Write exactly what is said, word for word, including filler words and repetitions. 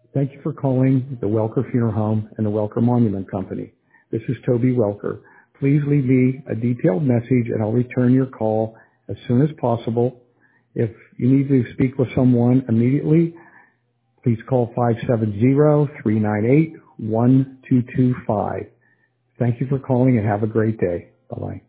Thank you for calling the Welker Funeral Home and the Welker Monument Company. This is Toby Welker. Please leave me a detailed message and I'll return your call as soon as possible. If you need to speak with someone immediately, please call five seven zero, three nine eight, one two two five. Thank you for calling and have a great day. Bye-bye.